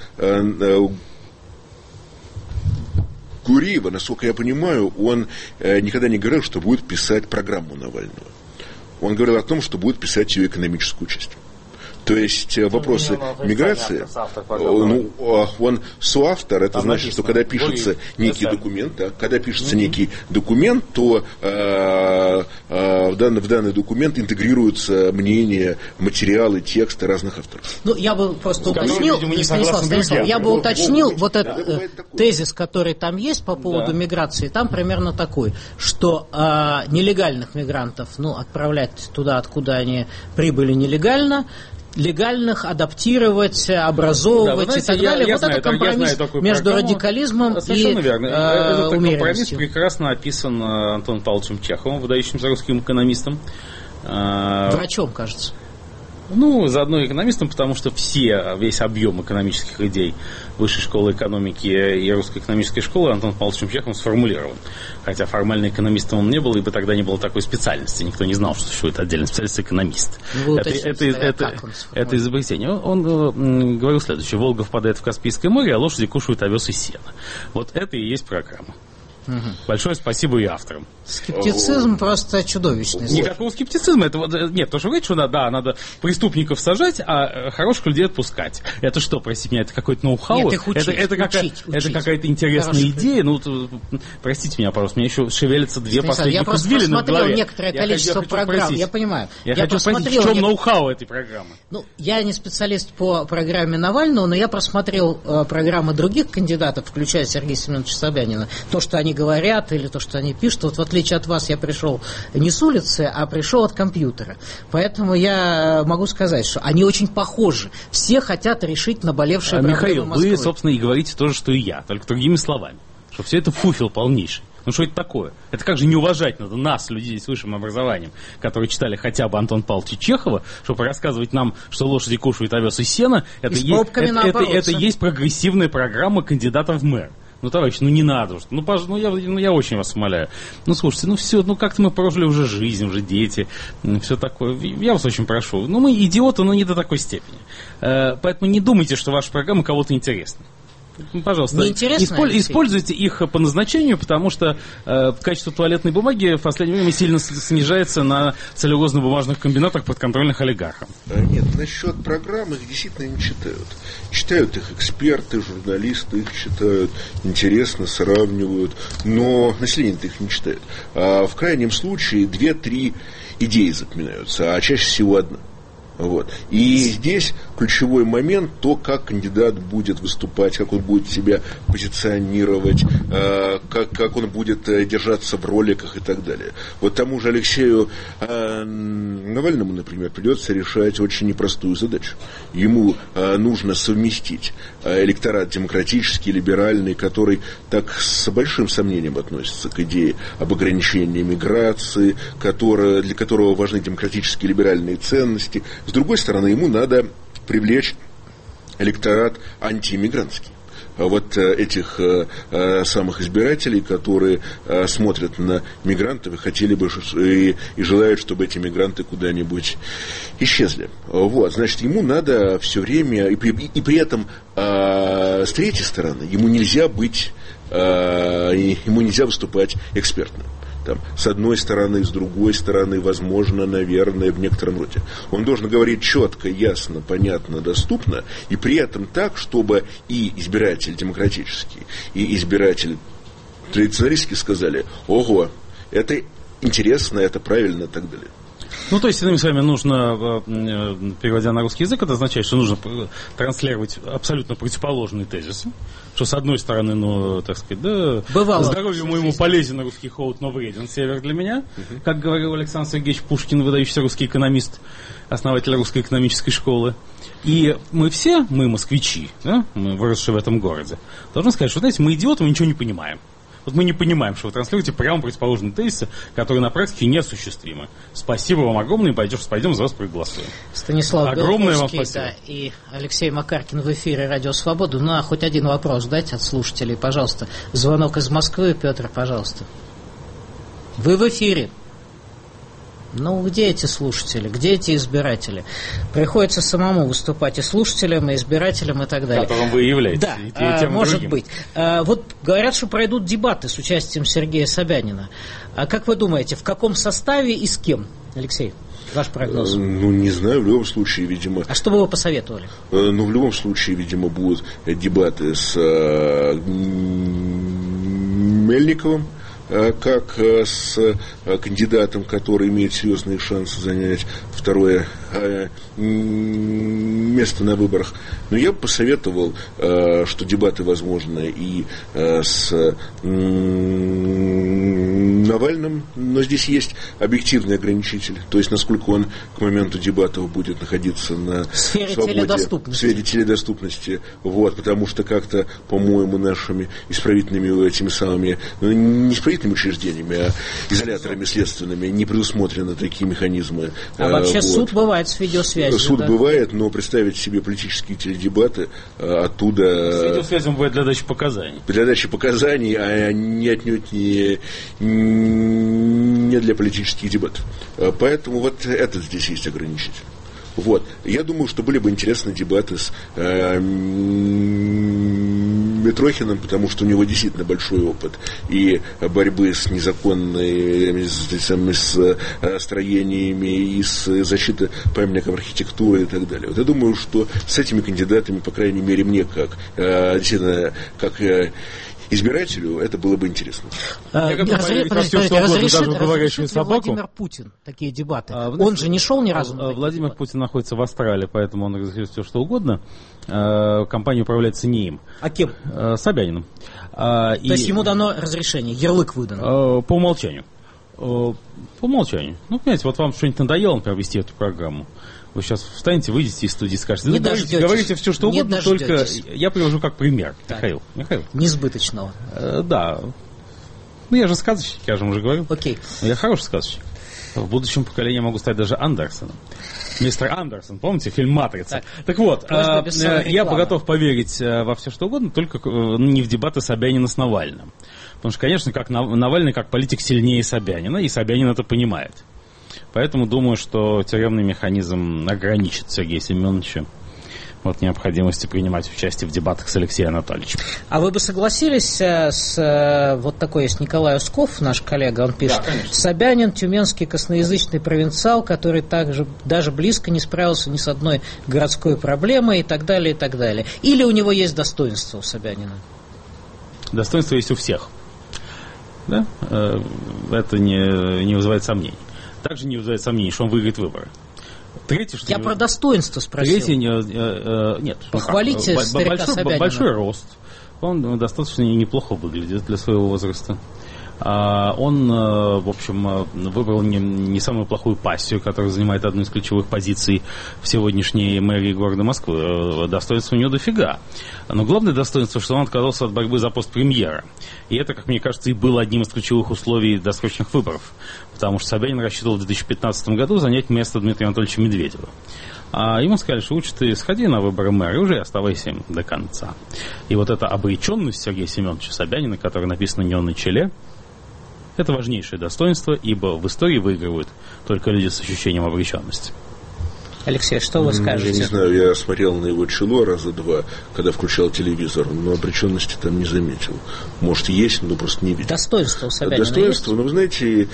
Гуриева, насколько я понимаю, он никогда не говорил, что будет писать программу Навального. Он говорил о том, что будет писать ее экономическую часть. То есть вопросы миграции, он соавтор, это значит, что когда пишется некий документ, то в данный документ интегрируются мнения, материалы, тексты разных авторов. Я бы просто уточнил, Станислав, я бы уточнил вот этот тезис, который там есть по поводу миграции, там примерно такой, что нелегальных мигрантов отправлять туда, откуда они прибыли нелегально, легальных адаптировать, образовывать и так далее. Вот это компромисс между радикализмом и умеренностью. Этот компромисс прекрасно описан Антоном Павловичем Чеховым, выдающимся русским экономистом. Врачом, кажется. Заодно экономистом, потому что весь объем экономических идей Высшей школы экономики и Русской экономической школы Антоном Павловичем Чеховым сформулирован. Хотя формально экономистом он не был, ибо тогда не было такой специальности. Никто не знал, что существует отдельная специальность экономист. Это изобретение. Он говорил следующее. Волга впадает в Каспийское море, а лошади кушают овес и сено. Вот это и есть программа. Большое спасибо и авторам. Скептицизм просто чудовищный. Никакого скептицизма. Нет, то, что говорит, что надо преступников сажать, а хороших людей отпускать. Это что, простите меня, это какой-то ноу-хау? Нет, их учить, это какая-то интересная идея. Простите меня, пожалуйста, мне еще шевелятся две последних извилины в голове. Я просто просмотрел некоторое количество программ. Я понимаю. Я хочу спросить, в чем ноу-хау этой программы? Я не специалист по программе Навального, но я просмотрел программы других кандидатов, включая Сергея Семеновича Собянина. То, что они говорят или то, что они пишут. Вот в отличие от вас я пришел не с улицы, а пришел от компьютера. Поэтому я могу сказать, что они очень похожи. Все хотят решить наболевшие проблемы Михаил, Москвы. вы, собственно, и говорите то же, что и я, только другими словами. Что все это фуфел полнейший. Ну что это такое? Это как же не уважать надо нас, людей с высшим образованием, которые читали хотя бы Антона Павловича Чехова, чтобы рассказывать нам, что лошади кушают овес и сено. Это есть прогрессивная программа кандидатов в мэр. Ну, товарищ, ну не надо уж. Я очень вас умоляю. Ну, слушайте, все, как-то мы прожили уже жизнь, уже дети, все такое. Я вас очень прошу. Мы идиоты, но не до такой степени. Поэтому не думайте, что ваша программа кого-то интересна. Пожалуйста, используйте их по назначению, потому что качество туалетной бумаги в последнее время сильно снижается на целлюлозно-бумажных комбинатах подконтрольных олигархам. Нет, насчет программ их действительно не читают. Читают их эксперты, журналисты, их читают, интересно, сравнивают, но население-то их не читает. А в крайнем случае 2-3 идеи запоминаются, а чаще всего одна. Вот. И здесь ключевой момент то, как кандидат будет выступать, как он будет себя позиционировать, как он будет держаться в роликах и так далее. Вот тому же Алексею Навальному, например, придется решать очень непростую задачу. Ему нужно совместить электорат демократический, либеральный, который так с большим сомнением относится к идее об ограничении миграции, для которого важны демократические либеральные ценности. С другой стороны, ему надо привлечь электорат антииммигрантский. Вот этих самых избирателей, которые смотрят на мигрантов и хотели бы и желают, чтобы эти мигранты куда-нибудь исчезли. Вот, значит, ему надо все время, и при этом с третьей стороны, ему нельзя выступать экспертным. Там, с одной стороны, с другой стороны, возможно, наверное, в некотором роде. Он должен говорить четко, ясно, понятно, доступно, и при этом так, чтобы и избиратель демократический, и избиратель традиционалистский сказали: ого, это интересно, это правильно и так далее. То есть, иными словами, нужно, переводя на русский язык, это означает, что нужно транслировать абсолютно противоположные тезисы, что, с одной стороны, так сказать, здоровью моему полезен русский холод, но вреден север для меня, как говорил Александр Сергеевич Пушкин, выдающийся русский экономист, основатель русской экономической школы. И мы все, москвичи, мы выросшие в этом городе, должны сказать, что, знаете, мы идиоты, мы ничего не понимаем. Вот мы не понимаем, что вы транслируете прямо противоположные тезисы, которые на практике неосуществимы. Спасибо вам огромное, и пойдем за вас проголосуем. Станислав Белковский, и Алексей Макаркин в эфире «Радио Свобода». Хоть один вопрос дайте от слушателей, пожалуйста. Звонок из Москвы, Петр, пожалуйста. Вы в эфире. Где эти слушатели, где эти избиратели? Приходится самому выступать и слушателям, и избирателям, и так далее. Которым вы являетесь. Да, и тем может другим. быть. Вот говорят, что пройдут дебаты с участием Сергея Собянина. А как вы думаете, в каком составе и с кем, Алексей? Ваш прогноз? Не знаю, в любом случае, видимо... А что бы вы посоветовали? В любом случае, видимо, будут дебаты с Мельниковым, как с кандидатом, который имеет серьезные шансы занять второе место на выборах. Но я бы посоветовал, что дебаты возможны и с Навальным, но здесь есть объективный ограничитель, то есть насколько он к моменту дебатов будет находиться на сфере теледоступности. Вот, потому что как-то, по-моему, нашими исправительными этими самыми, не исправительными учреждениями, а изоляторами следственными не предусмотрены такие механизмы. А вообще суд бывает с видеосвязью. Суд бывает, но представить себе политические теледебаты оттуда... С видеосвязью бывает для дачи показаний. Для дачи показаний, а не отнюдь не для политических дебатов. Поэтому вот это здесь есть ограничитель. Вот. Я думаю, что были бы интересны дебаты с Митрохиным, потому что у него действительно большой опыт и борьбы с незаконными с строениями, и с защитой памятников архитектуры и так далее. Вот я думаю, что с этими кандидатами, по крайней мере, мне как действительно как избирателю это было бы интересно. Разрешит ли Владимир Путин такие дебаты? Он же не шел ни разу на такие Владимир дебаты. Путин находится в Австралии, поэтому он разрешит все, что угодно. Компания управляется не им. А кем? Собяниным. То есть ему дано разрешение, ярлык выдан? По умолчанию. По умолчанию. Ну, понимаете, вот вам что-нибудь надоело, например, вести эту программу. Вы сейчас встанете, выйдете из студии и скажете, не говорите все, что угодно, только я привожу как пример. Михаил. Несбыточного. Да. Ну, я же сказочник, я же уже говорил. Окей. Я хороший сказочник. В будущем поколении я могу стать даже Андерсоном. Мистер Андерсон, помните, фильм «Матрица»? Так вот, я бы готов поверить во все, что угодно, только не в дебаты Собянина с Навальным. Потому что, конечно, как Навальный как политик сильнее Собянина, и Собянин это понимает. Поэтому думаю, что тюремный механизм ограничит Сергея Семеновича от необходимости принимать участие в дебатах с Алексеем Анатольевичем. А вы бы согласились с вот такой есть Николай Усков, наш коллега, он пишет, да, Собянин, тюменский косноязычный провинциал, который также даже близко не справился ни с одной городской проблемой и так далее, и так далее. Или у него есть достоинство у Собянина? Достоинство есть у всех. Да? Это не вызывает сомнений. Также не вызывает сомнений, что он выиграет выборы. Третье, что я про достоинство спросил. Третье, нет. Похвалите старика Собянина. Большой рост. Он достаточно неплохо выглядит для своего возраста. Он, в общем, выбрал не самую плохую пассию, которая занимает одну из ключевых позиций в сегодняшней мэрии города Москвы. Достоинства у него дофига. Но главное достоинство, что он отказался от борьбы за пост премьера. И это, как мне кажется, и было одним из ключевых условий досрочных выборов. Потому что Собянин рассчитывал в 2015 году занять место Дмитрия Анатольевича Медведева. А ему сказали, что лучше ты сходи на выборы мэра и уже оставайся им до конца. И вот эта обреченность Сергея Семеновича Собянина, которая написана у него на челе, это важнейшее достоинство, ибо в истории выигрывают только люди с ощущением обреченности. Алексей, что вы скажете? Я не знаю, я смотрел на его чело раза два, когда включал телевизор, но обреченности там не заметил. Может, есть, но просто не видел. Достоинство у Собянина достоинство, есть? Но вы знаете,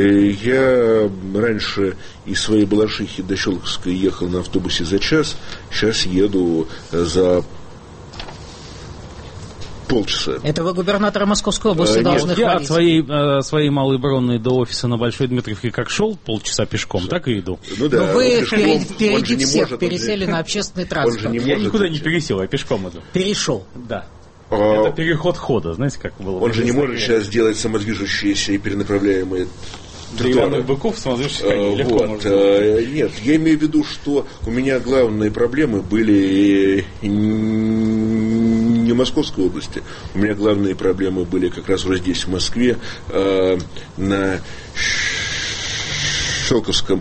я раньше из своей Балашихи до Щелковской ехал на автобусе за час, сейчас еду за полчаса. Это вы губернатора Московской области должны хвалить. Я от своей Малой Бронной до офиса на Большой Дмитриевке как шел полчаса пешком, так и иду. Ну да, но вы впереди всех пересели на общественный транспорт. Я никуда не пересел, я пешком иду. Перешел? Да. Это переход хода, знаете, как было. Он же не может сейчас сделать самодвижущиеся и перенаправляемые деревянных быков самодвижущих коней легко можно. Нет, я имею в виду, что у меня главные проблемы были не в Московской области. У меня главные проблемы были как раз вот здесь, в Москве, на Щелковском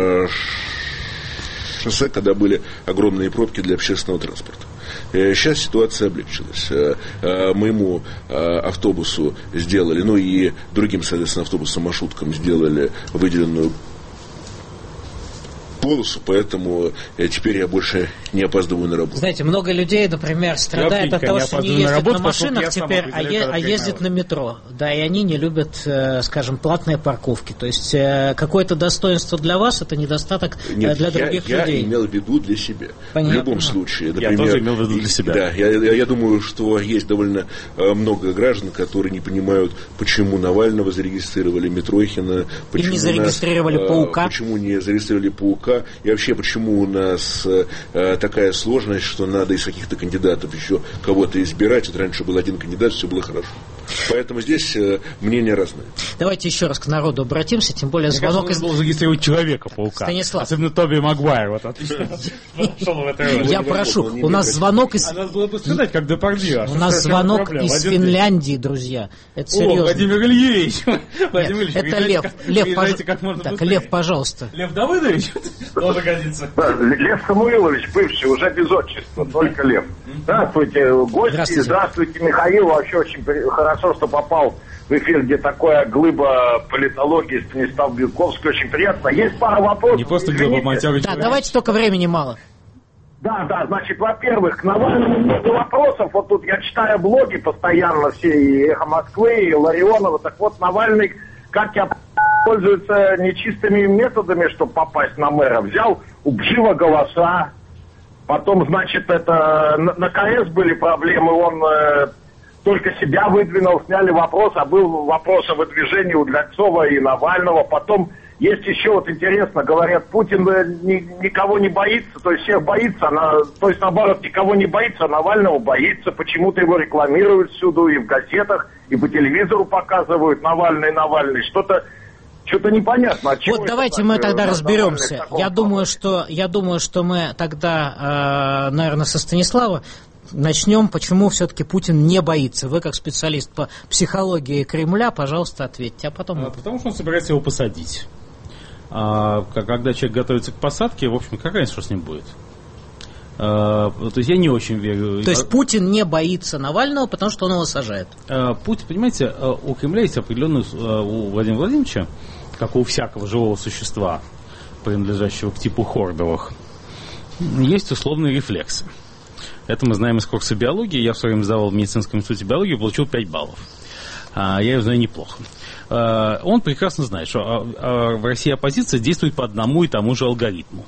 шоссе, когда были огромные пробки для общественного транспорта. Сейчас ситуация облегчилась. Моему автобусу сделали, ну и другим, соответственно, автобусам, маршруткам сделали выделенную полосу, поэтому теперь я больше не опаздываю на работу. Знаете, много людей, например, страдают от того, что не ездят на машинах теперь, а ездят на метро. Да, и они не любят, скажем, платные парковки. То есть какое-то достоинство для вас, это недостаток для других людей. Я имел в виду для себя. Понятно. В любом случае. Например, я тоже имел в виду для себя. Да, я думаю, что есть довольно много граждан, которые не понимают, почему Навального зарегистрировали, Митрохина, почему не зарегистрировали Паука. Почему не зарегистрировали Паука. И вообще, почему у нас такая сложность, что надо из каких-то кандидатов еще кого-то избирать. Вот раньше был один кандидат, все было хорошо. Поэтому здесь мнения разные. Давайте еще раз к народу обратимся, тем более звонок из... должен зарегистрировать Человека-паука. Станислав. Особенно Тоби Магуайр. Вот отлично. Я прошу, у нас звонок из... А надо было бы сказать, как Депардье. У нас звонок из Финляндии, друзья. Это серьезно. Владимир Ильич. Это Лев, пожалуйста. Лев Давыдович? Тоже годится. Лев Самуилович, бывший, уже без отчества, только Лев. Здравствуйте, гости, здравствуйте, Михаил. Вообще очень хорошо, что попал в эфир, где такая глыба политологии, Станислав Белковский. Очень приятно. Есть пара вопросов. Не просто глыба, Матярович. Да, давайте, только времени мало. Да, значит, во-первых, к Навальному много вопросов. Вот тут я читаю блоги постоянно все, и «Эхо Москвы», и Ларионова. Так вот, Навальный, как я пользуется нечистыми методами, чтобы попасть на мэра. Взял у Бжива голоса. Потом, значит, это на КС были проблемы. Он только себя выдвинул, сняли вопрос, а был вопрос о выдвижении у Дальцова и Навального. Потом есть еще, вот интересно, говорят, Путин никого не боится, то есть всех боится, то есть наоборот, никого не боится, а Навального боится, почему-то его рекламируют всюду, и в газетах, и по телевизору показывают Навальный, что-то непонятно. Вот давайте мы тогда разберемся. Я думаю, что мы тогда, наверное, со Станислава начнем, почему все-таки Путин не боится. Вы, как специалист по психологии Кремля, пожалуйста, ответьте. А потом... Потому что он собирается его посадить. Когда человек готовится к посадке, в общем, какая разница, что с ним будет? То есть я не очень верю. То есть Путин не боится Навального, потому что он его сажает? Путин, понимаете, у Кремля есть определенный, у Владимира Владимировича, как у всякого живого существа, принадлежащего к типу Хордовых, есть условные рефлексы. Это мы знаем из курса биологии. Я в свое время сдавал в медицинском институте биологии, получил 5 баллов. Я ее знаю неплохо. Он прекрасно знает, что в России оппозиция действует по одному и тому же алгоритму.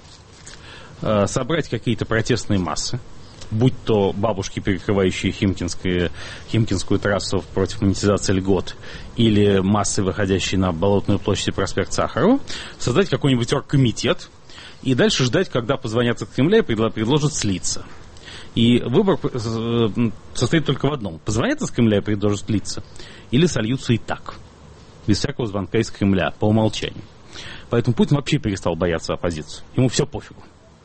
Собрать какие-то протестные массы, будь то бабушки, перекрывающие Химкинскую трассу против монетизации льгот, или массы, выходящие на Болотную площадь и проспект Сахарова, создать какой-нибудь оргкомитет и дальше ждать, когда позвонят от Кремля и предложат слиться. И выбор состоит только в одном. Позвонят из Кремля и предложат слиться, или сольются и так, без всякого звонка из Кремля, по умолчанию. Поэтому Путин вообще перестал бояться оппозиции. Ему все пофигу.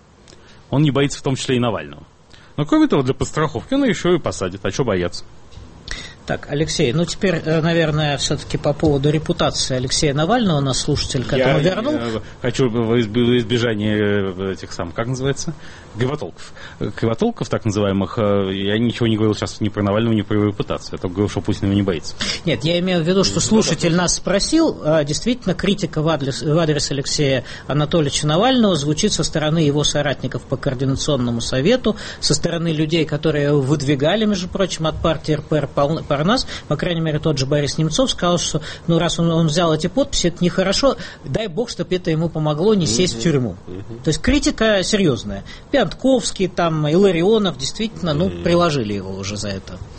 Он не боится в том числе и Навального. Но кроме того, для подстраховки он еще и посадит. А что бояться? Так, Алексей, теперь, наверное, все-таки по поводу репутации Алексея Навального, нас слушатель к этому вернул. Я хочу в избежание этих самых, как называется, кривотолков так называемых, я ничего не говорил сейчас ни про Навального, ни про его репутацию. Я только говорил, что Путин его не боится. Нет, я имею в виду, что слушатель нас спросил, действительно, критика в адрес Алексея Анатольевича Навального звучит со стороны его соратников по Координационному совету, со стороны людей, которые его выдвигали, между прочим, от партии РПР Парнас, по крайней мере, тот же Борис Немцов сказал, что раз он взял эти подписи, это нехорошо, дай бог, чтобы это ему помогло не сесть в тюрьму. То есть критика серьезная. Пятковский, Илларионов действительно, приложили его уже за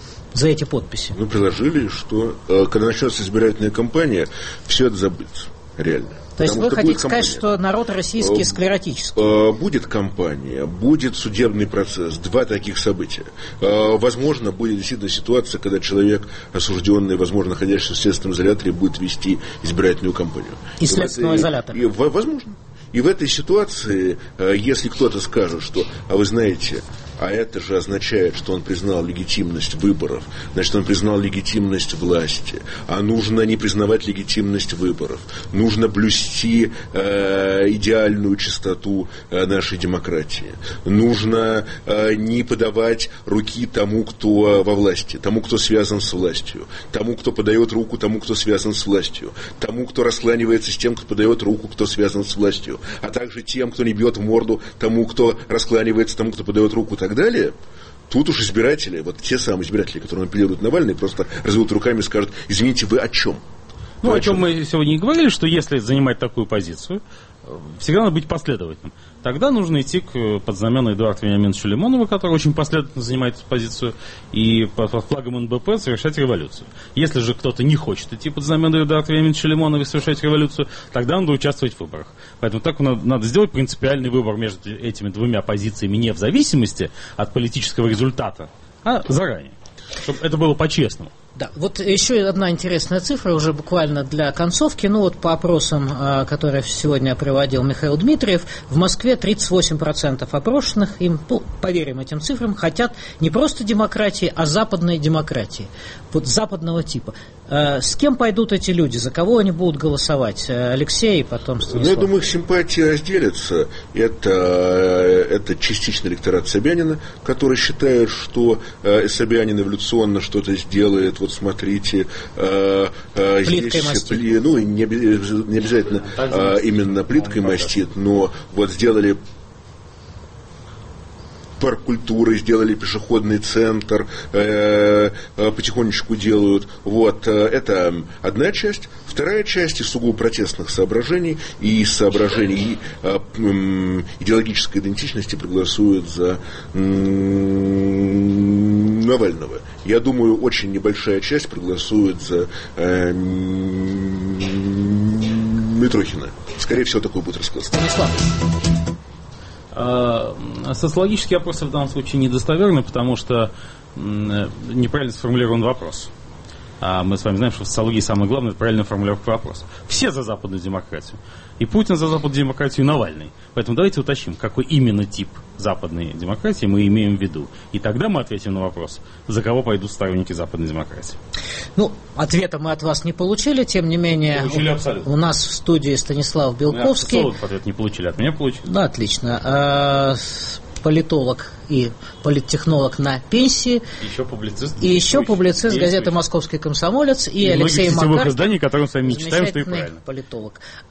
эти подписи. Приложили, что когда начнется избирательная кампания, все это забыться, реально. То есть вы хотите сказать, что народ российский склеротический? Будет кампания, будет судебный процесс, 2 таких события. Возможно, будет действительно ситуация, когда человек, осужденный, возможно, находящийся в следственном изоляторе, будет вести избирательную кампанию. И следственного изолятора? Возможно. И в этой ситуации, если кто-то скажет, что, вы знаете, а это же означает, что он признал легитимность выборов, значит, он признал легитимность власти, а нужно не признавать легитимность выборов, нужно блюсти идеальную чистоту нашей демократии, нужно не подавать руки тому, кто во власти, тому, кто связан с властью, тому, кто подает руку тому, кто связан с властью, тому, кто раскланивается с тем, кто подает руку, кто связан с властью, а также тем, кто не бьет в морду тому, кто раскланивается, тому, кто подает руку, и так далее. Тут уж избиратели, вот те самые избиратели, которые апеллируют Навальный, просто разведут руками и скажут: извините, вы о чем? О чем мы сегодня и говорили, что если занимать такую позицию, всегда надо быть последовательным. Тогда нужно идти под знамена Эдуарда Вениаминовича Лимонова, который очень последовательно занимает эту позицию, и под флагом НБП совершать революцию. Если же кто-то не хочет идти под знамена Эдуарда Вениаминовича Лимонова и совершать революцию, тогда надо участвовать в выборах. Поэтому так надо сделать принципиальный выбор между этими 2 позициями не в зависимости от политического результата, а заранее, чтобы это было по-честному. Да, вот еще одна интересная цифра, уже буквально для концовки. По опросам, которые сегодня приводил Михаил Дмитриев, в Москве 38% опрошенных, поверим этим цифрам, хотят не просто демократии, а западной демократии, вот западного типа. С кем пойдут эти люди? За кого они будут голосовать? Алексей и потом Станислав. Я думаю, их симпатии разделятся. Это частично электорат Собянина, который считает, что Собянин эволюционно что-то сделает. Вот смотрите, плиткой мастит. Не обязательно именно плиткой мастит, но вот сделали парк культуры, сделали пешеходный центр, потихонечку делают. Вот, это одна часть. Вторая часть из сугубо протестных соображений и из соображений идеологической идентичности проголосуют за Навального. Я думаю, очень небольшая часть проголосует за Митрохина. Скорее всего, такой будет расклад. Станислав. Социологические опросы в данном случае недостоверны, потому что неправильно сформулирован вопрос. А мы с вами знаем, что в социологии самое главное – это правильная формулировка вопроса. Все за западную демократию. И Путин за западную демократию, и Навальный. Поэтому давайте уточним, какой именно тип западной демократии мы имеем в виду. И тогда мы ответим на вопрос, за кого пойдут сторонники западной демократии. Ну, ответа мы от вас не получили, тем не менее, у нас в студии Станислав Белковский. Ответ не получили, от меня получили. Да, отлично. Политолог и политтехнолог на пенсии. И еще публицист газеты «Московский комсомолец». И Алексей Макарский, изданий, которые мы с вами мечтаем, что и правильно. Политолог.